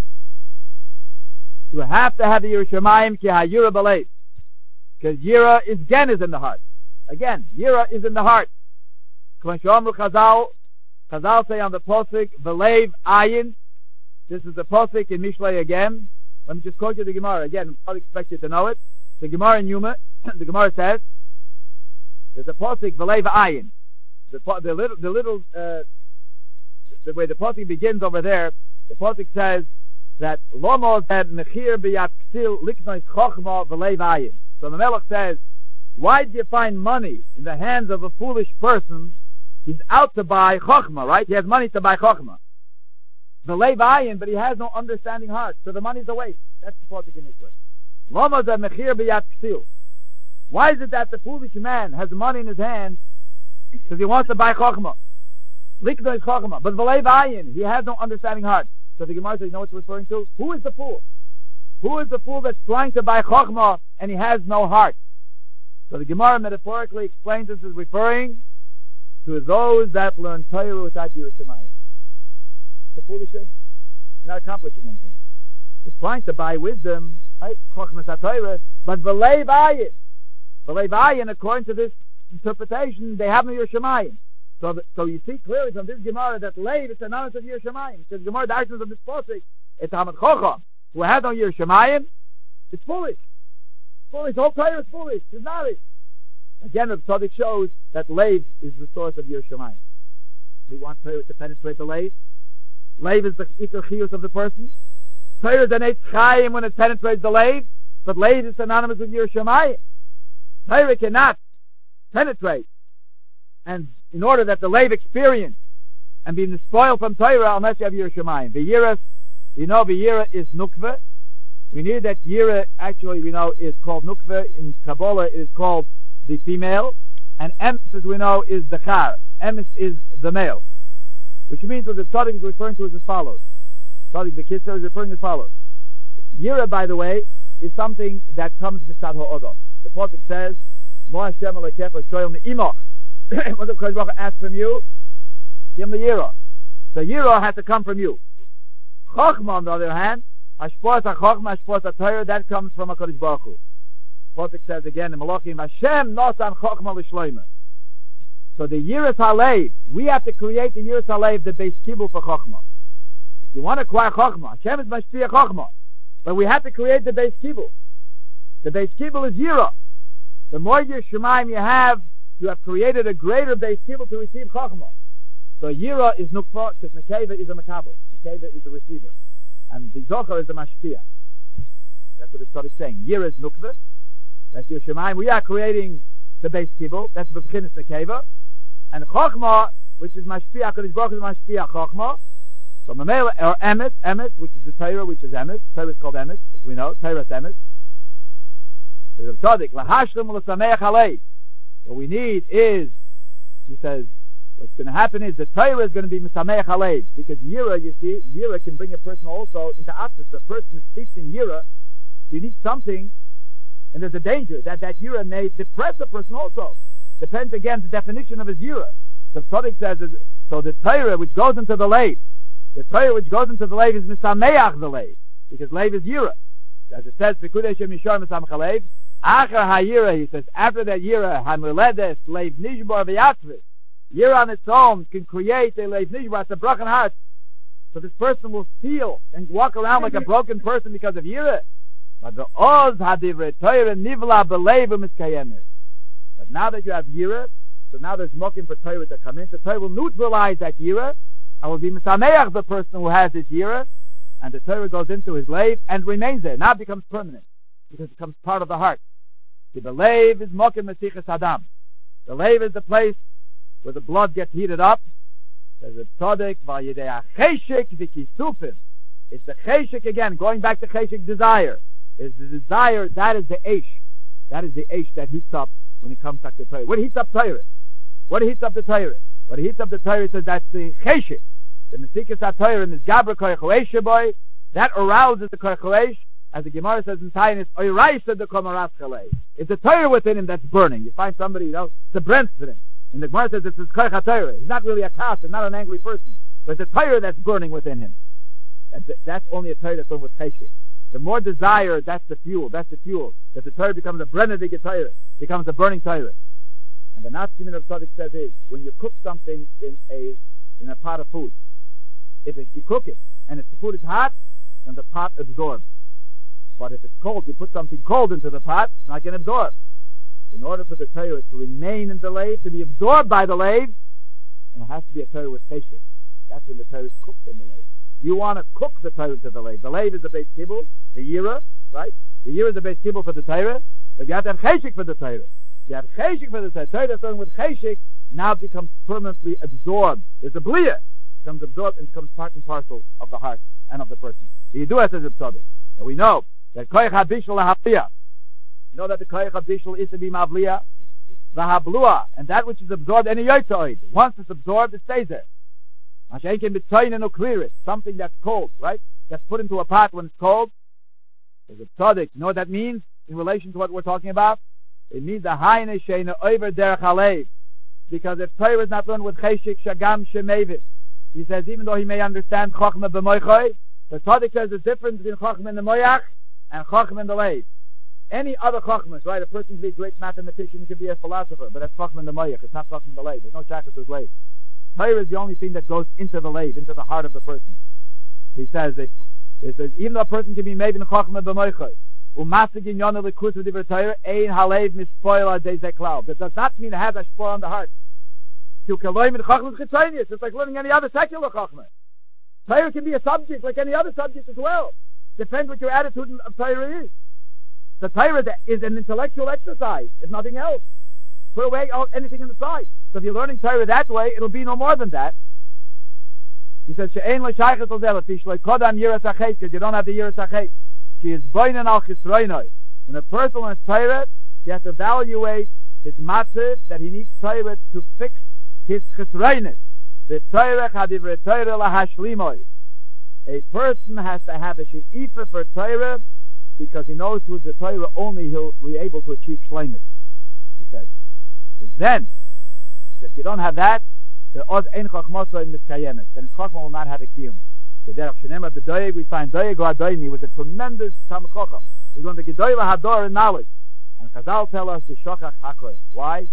You have to have the Yerushalayim ki hayira b'leiv, because yira is again is in the heart. Again, yira is in the heart. K'van she'omru Chazal, Chazal say on the posuk b'leiv ayin. This is the Pasuk in Mishlei again. Let me just quote you the Gemara. Again, I expect you to know it. The Gemara in Yuma, the Gemara says, there's a Pasuk, V'lei v'ayin. The, the little, the little, uh, the way the Pasuk begins over there, the Pasuk says that, Lomo zed mechir b'yat ksil liknois chochma v'lei v'ayin. So the Melech says, why do you find money in the hands of a foolish person? He's out to buy chochma, right? He has money to buy chochma. The Levayin, but he has no understanding heart, so the money's a waste. That's the Pasuk in Israel. Lama the mechir b'yat ksil. Why is it that the foolish man has money in his hand because he wants to buy chokhmah? Likno is chokhmah, but the Levayin, he has no understanding heart. So the Gemara says, you know what it's referring to? Who is the fool? Who is the fool that's trying to buy chokhmah and he has no heart? So the Gemara metaphorically explains this as referring to those that learn Torah without Yerushalayim. It's a foolish thing. It's not accomplishing anything. It's trying to buy wisdom, right? But v'lei v'ayin. V'lei v'ayin, according to this interpretation, they have no Yerushalayim. So, so you see clearly from this Gemara that leiv is synonymous of Yerushalayim. Because Gemara, the actions of this posuk, it's Hamad Chocham. who has no Yiras Shamayim, it's foolish. Foolish. The whole Torah is foolish. It's knowledge. Again, the Tzaddik shows that Leiv is the source of Yiras Shamayim. We want Torah to penetrate the Leiv. Leiv is the Ikar Chiyus of the person. Torah is an Eitz Chaim when it penetrates the Leiv, but Leiv is synonymous with Yiras Shamayim. Torah cannot penetrate, and in order that the Leiv experience and be spoiled from Torah, unless you have Yiras Shamayim. The Yiras, you know, the Yira is Nukva. We need that Yira, actually, we know, is called Nukva. In Kabbalah, it is called the female, and Emes, as we know, is the Char. Emes is the male, which means what the Tzaddik is referring to is as follows. Tzaddik, the Kitzur, is referring as follows. Yira, by the way, is something that comes mitzad ha'odom. The Pasuk says, Mo Hashem alekecha shoyel me'imoch. What the Kodesh Baruch Hu asks from you, give him the Yira. The Yira has to come from you. Chochma, on the other hand, Hashpos HaChochma, Hashpos HaTorah, that comes from HaKadosh Baruch Hu. Pasuk says again in Malachim, Hashem nosan Chochma l'shloima. So the Yiras HaLeiv, we have to create the Yiras HaLeiv, the Beis Kibul for Chochma. If you want to acquire Chochma, Hashem is Mashpia Chochma, but we have to create the Beis Kibul. The Beis Kibul is Yira. The more Yiras Shamayim you have, you have created a greater Beis Kibul to receive Chochma. So Yira is Nukva, because Nekeva is a Makabel. Nekeva is a receiver. And the Zohar is a Mashpia. That's what it's saying. Yira is Nukva. That's Yiras Shamayim. We are creating the Beis Kibul. That's the B'chinas Nekeva. And Chochma, which is Mashpia, HaKadosh Baruch Hu is Mashpia Chochma. So Mamela, or Emes, Emes, which is the Torah, which is Emes. Torah is called Emes, as we know. Torah is Emes. So the Tzaddik, Lahashlim L'Sameach Alei. What we need is, he says, what's going to happen is the Torah is going to be Misameach Alev, because Yira, you see, Yira can bring a person also into Atzis. The person is steeped in Yira. You need something, and there's a danger that that Yira may depress a person also. Depends again the definition of his Yira. So Tzaddik says, so the Torah which goes into the Leiv, the Torah which goes into the Leiv is Misameach the Leiv, because Leiv is Yira. As it says, Pekudei Shem Yishar Misameach Alev. Achar HaYira, he says, after that Yira, HaMuledes, Leiv Nishbar V'Yatzvit. Yira on its own can create a Leiv Nishbar, it's a broken heart. So this person will feel and walk around like a broken person because of Yira. But the Oz HaDivrei Torah Nivla B'Leiv U'Miskayemet. But now that you have Yira, so now there's mokim for Torah to come in. The Torah will neutralize that Yira, and will be Misameach the person who has this Yira, and the Torah goes into his Leiv and remains there. Now it becomes permanent, because it becomes part of the heart. The Leiv is mokim Mesichas Adam. The Leiv is the place where the blood gets heated up. There's a Tzaddik, Vayidei HaCheshik V'Kisufim. It's the Cheshik again, going back to Cheshik desire. Is the desire, that is the Eish. That is the Eish that heats up when it comes back to Torah. What heats up Torah? What heats up the Torah? What heats up the Torah says that's the Cheshik. The Mesichas HaTorah and this Gabra Koyach Hoesh boy, that arouses the Koyach Hoesh. As the Gemara says in Tainus, Oyraisa de Komaras Chalei. It's a Torah within him that's burning. You find somebody, you know, it's a Brent in him. And the Gemara says it's his Koyach HaTorah. He's not really a Kas, and not an angry person. But it's a Torah that's burning within him. That's, that's only a Torah that's done with Cheshik. The more desire, that's the fuel. That's the fuel. That the Torah becomes a Brennadig Torah. Becomes a burning Torah. And the Natzimin of Tzaddik says is, when you cook something in a in a pot of food, if it, you cook it, and if the food is hot, then the pot absorbs. But if it's cold, you put something cold into the pot, it's not going to absorb. In order for the Torah to remain in the Leiv, to be absorbed by the Leiv, and it has to be a Torah with Cheshik. That's when the Torah is cooked in the Leiv. You want to cook the Torah to the Leiv. The Leiv is the Beis Kibul, the Yira, right? The Yira is the Beis Kibul for the Torah, but you have to have Cheshik for the Torah. You have Cheshik for the Torah. Torah that's done with Cheshik now becomes permanently absorbed. There's a Bliya. It becomes absorbed and becomes part and parcel of the heart and of the person. The Yidua says it's Tzaddik. So we know that Koyach HaBishul LaHabliya. You know that the Koyach HaBishul is to be Mavliya, Vahablua, and that which is absorbed any Yoitzoid. Once it's absorbed, it stays there. Masha'enkin B'tzoyin and Uklirit, something that's cold, right? That's put into a pot when it's cold. There's a Tzaddik. You know what that means in relation to what we're talking about? It means the Hayne Sheina over Derech Halev. Because if Torah is not learned with Cheshik Shagam Shemevit, he says even though he may understand Chochmah B'moichoi, the Tzaddik says the difference between Chochmah in the Moyach and Chochmah in the Leiv. Any other Chochmahs, right? A person can be a great mathematician, he can be a philosopher, but that's Chochmah in the Moyach. It's not Chochmah in the Leiv. There's no Shachas with Leiv. Torah is the only thing that goes into the Leiv, into the heart of the person. He says, if It says, even though a person can be made in Chachma b'moichai, u'masig in yonah l'kus v'divrei Torah, ein halev mispoil adei zeklal. That does not mean it has a shpor on the heart. To kaloim in Chachma chitzonius. It's like learning any other secular Chachma. Torah can be a subject like any other subject as well. Depends what your attitude of Torah is. The Torah is an intellectual exercise. It's nothing else. Put away all, anything in the side. So if you're learning Torah that way, it'll be no more than that. He says, "She'ein l'shaychet al zeh l'fish lo'kodam yiras hachet," because you don't have the yiras hachet. She is boinen al chisroinoi. When a person learns Torah, he has to evaluate his matziv that he needs Torah to fix his chisroinus. The Torah chadivrei Torah lahashlimoi. A person has to have a she'ifa for Torah because he knows through the Torah only he'll be able to achieve shleimus. He says. Then, if you don't have that, the oz ein chachmasa in miskayemet, then chachma will not have a kiyum. The derech shenem of the doeg, we find doeg or adoyni was a tremendous tam chacham. He was going to gedoy lahador in knowledge, and Chazal tell us the shochach hakor. Why?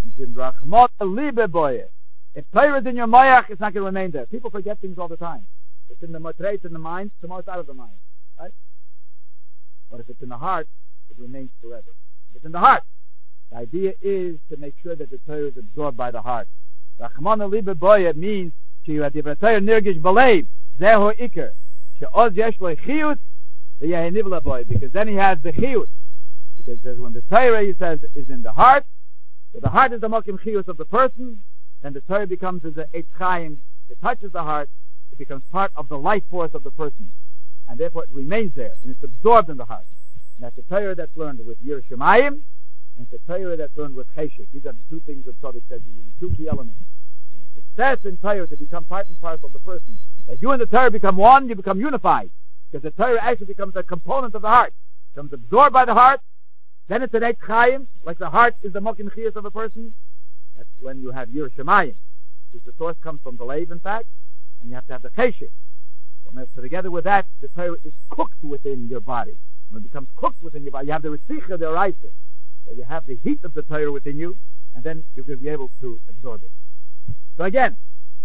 If Torah is in your mayach, it's not going to remain there. People forget things all the time. It's in the motrei, it's in the mind. Tomorrow it's out of the mind, right? But if it's in the heart, it remains forever. If it's in the heart, the idea is to make sure that the Torah is absorbed by the heart. Rachmana libe boya means she had the Torah nirgish balev zeho iker she'oz yesh lo chiyut v'yehenivla boy, because then he has the chiyut. Because there's when the Torah, he says, is in the heart, so the heart is the mokim chiyut of the person, then the Torah becomes as a eitz chaim. It touches the heart, it becomes part of the life force of the person, and therefore it remains there and it's absorbed in the heart. And that's the Torah that's learned with Yir Shemayim, and the Torah that's learned with Cheshik. These are the two things that Tzaddik says. These are the two key elements. The success in Torah to become part and parcel of the person. That you and the Torah become one, you become unified. Because the Torah actually becomes a component of the heart. It becomes absorbed by the heart. Then it's an Eitz Chaim, like the heart is the Mokim Chiyas of a person. That's when you have Yir Shemayim. Because the source comes from the Lev, in fact, and you have to have the Cheshik. So together with that, the Torah is cooked within your body. When it becomes cooked within your body, you have the Resicha, the Oraisa. So you have the heat of the Torah within you, and then you will be able to absorb it. So again,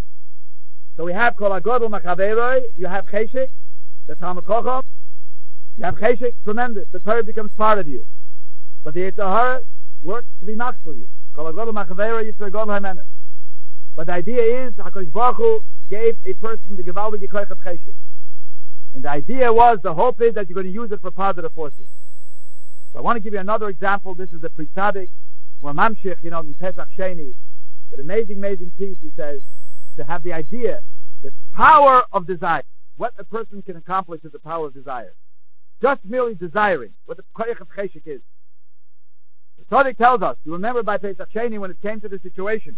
so we have Kol HaGodol Machaveroi, you have Cheshik, the Talmud Chacham, you have Cheshik, tremendous, the Torah becomes part of you. But the Yetzer Hara works to be knocked for you. Kol HaGodol Machaveroi, Yitzhak Godol HaMenet. But the idea is, HaKadosh Baruch Hu gave a person the Gevaldige Koich of Cheshik. And the idea was, the hope is that you're going to use it for positive forces. So I want to give you another example. This is a Pritzadik, where Mamshich, you know, in Pesach Sheni, an amazing, amazing piece, he says, to have the idea, the power of desire. What a person can accomplish is the power of desire. Just merely desiring, what the Koich of Cheshik is. The Tzaddik tells us, you remember by Pesach Sheni when it came to the situation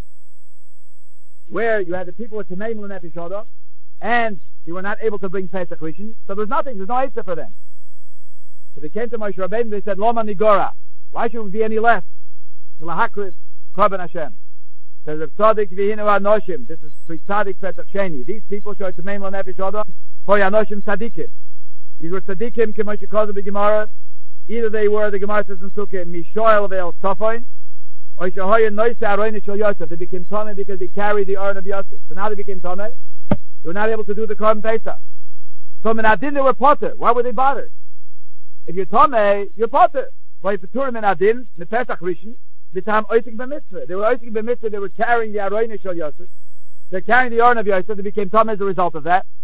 where you had the people with Tameim L'Nefesh Oda, and you were not able to bring Pesach Rishon, so there's nothing, there's no Eitzah for them. So they came to Moshe Rabbeinu, they said, Loma Nigora, why should we be any less? L'Hakriv Korban Hashem. Says Rav Tzaddik V'hinu Anoshim, this is pre-Tzaddik Pesach Sheni. These people show Tameim L'Nefesh Oda, Hoy Anoshim Tzadikim. These were Tzadikim, K'moshe Kozu B'Gemara. Either they were, the Gemara says in Sukkah, Mishoel Ve'el Tofoin, or Shahoy Noise Aroin Shel Yosef. They became Toneh because they carried the Aron of Yosef. So now they became Toneh. They were not able to do the Korban Pesach. So Menadin, they were Potter. Why were they bothered? If you're Tomei, you're Potter. Why if you're Menadin, the Pesach Rishon, the time Oisik B'Mitzvah. They were Oisik B'Mitzvah, they were carrying the Aroin Shel Yosef. They're carrying the Aron of Yosef, they became Tomei as a result of that.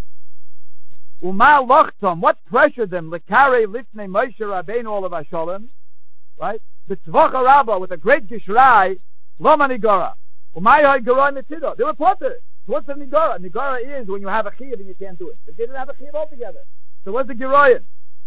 Uma Lochtom, what pressured them? Lekare Lifnei Moshe Rabbeinu Olav HaSholem, right? B'Tzvocha Rabbah, with a great Gishrai, Loma Nigora. Umayoi Goroi Netido. They were Potter. What's the Nigora? Nigora is when you have a Chiyav and you can't do it. They didn't have a Chiyav altogether. So what's the Giroyin?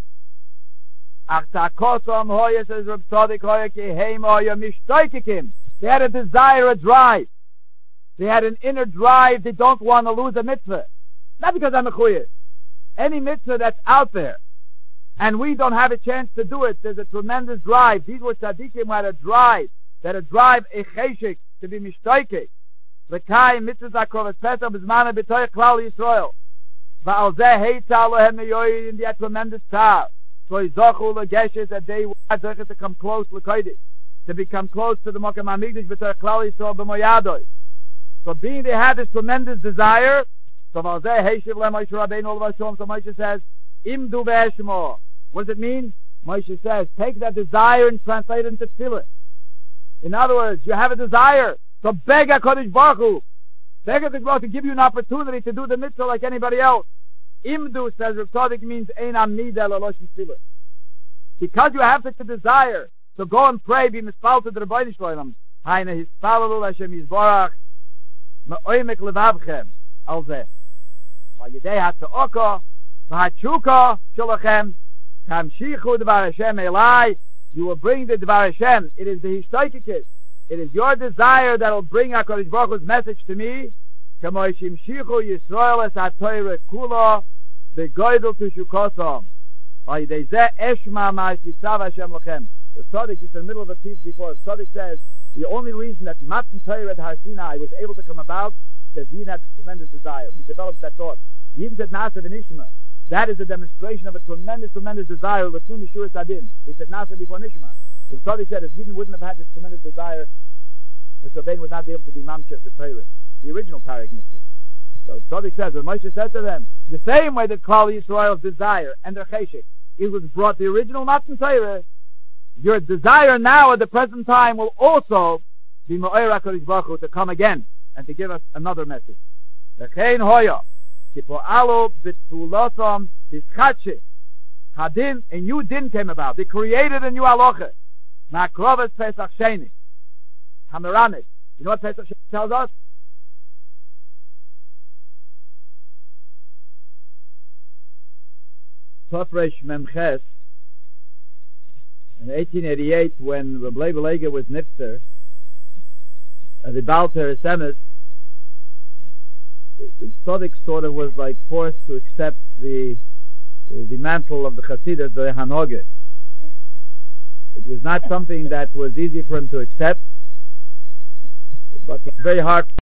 They had a desire, a drive. They had an inner drive. They don't want to lose a mitzvah. Not because I'm a Chuyah. Any mitzvah that's out there, and we don't have a chance to do it, there's a tremendous drive. These were tzaddikim who had a drive. They had a drive, a cheshik, to be mishtoike. L'kai mitzvah zakrovet pesach b'zmana b'toy klal Yisrael. Va'al zeh heitza lohem meyoyin in that tremendous tzar. So yizochu l'geshes that they had to come close l'kodesh, to become close to the Mokem HaMikdash b'toy klal Yisrael b'moyadoy. So being they had this tremendous desire, so Moshe Rabbeinu Olav HaSholem, so Moshe says, Imdu ve'eshmo. What does it mean? Moshe says, take that desire and translate it into tefillah. In other words, you have a desire, so beg HaKadosh Baruch Hu. Beg HaKadosh Baruch Hu to give you an opportunity to do the mitzvah like anybody else. Imdu, says Rav Tzadok, means ein amida l'loshen tefillah. Because you have such a desire, so go and pray, be mispal to the Rebbeinu Shloim. Haina hispalalu Hashem Yisborach, ma'oimek levavchem, al zeh. V'yidei ha'ta'oka, v'ha'tshuka shalachem, tamshichu d'var Hashem elai, you will bring the d'var Hashem. It is the hishtaikikis. It is your desire that will bring HaKadosh Baruch Hu's message to me. K'mo shimshichu Yisrael es ha'toyre kula, v'goydel tushukosam. V'yidei zeh eshma ma'ashitzav Hashem lachem. The Tzaddik is in the middle of the piece before. The Tzaddik says, the only reason that Matan Torah at Har Sinai was able to come about is Yidin had a tremendous desire. He developed that thought. Yidin said Nasa v'nishma. That is a demonstration of a tremendous, tremendous desire. L'tzum Yeshua Sadin. He said Nasa before Nishma. The Tzaddik said, if Yidin wouldn't have had this tremendous desire, Moshe Rabbeinu would not be able to be Mamshech the Torah, the original Parak Mitzvah. So the Tzaddik says, when Moshe said to them, the same way that Klal Yisrael's desire and their cheshek, it was brought the original Matan Torah. Your desire now at the present time will also be Ma'or HaKadosh Baruch Hu to come again and to give us another message. V'chein hoya kipo'alo b'tfulosam b'schatche hadin, a new din came about. They created a new halacha. Ma'akroves Pesach Sheni Hamaramis. You know what Pesach Sheni tells us? Tofresh Memches. In eighteen eighty-eight, when Reb Leib Lega was nifter, uh, the Baal Teresemis, the, the Tzaddik sort of was like forced to accept the the, the mantle of the Chassidus, the Hanoge. It was not something that was easy for him to accept, but it was very hard